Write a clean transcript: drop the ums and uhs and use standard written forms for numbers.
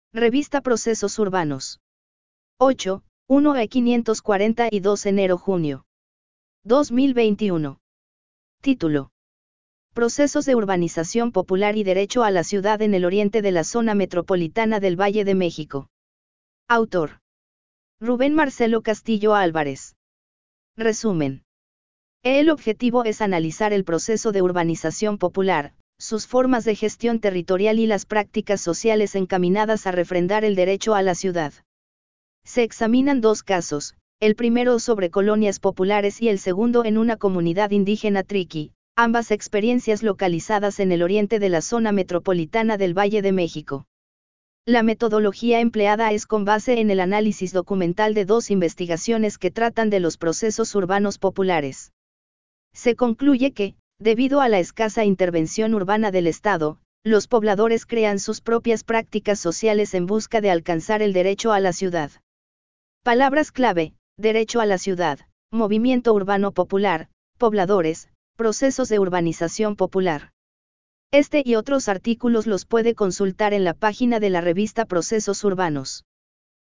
Revista Procesos Urbanos. 8, 1 a 542 enero-junio. 2021. Título. Procesos de urbanización popular y derecho a la ciudad en el oriente de la zona metropolitana del Valle de México. Autor. Rubén Marcelo Castillo Álvarez. Resumen. El objetivo es analizar el proceso de urbanización popular, sus formas de gestión territorial y las prácticas sociales encaminadas a refrendar el derecho a la ciudad. Se examinan dos casos, el primero sobre colonias populares y el segundo en una comunidad indígena triqui, ambas experiencias localizadas en el oriente de la zona metropolitana del Valle de México. La metodología empleada es con base en el análisis documental de dos investigaciones que tratan de los procesos urbanos populares. Se concluye que, debido a la escasa intervención urbana del Estado, los pobladores crean sus propias prácticas sociales en busca de alcanzar el derecho a la ciudad. Palabras clave: derecho a la ciudad, movimiento urbano popular, pobladores, procesos de urbanización popular. Este y otros artículos los puede consultar en la página de la revista Procesos Urbanos.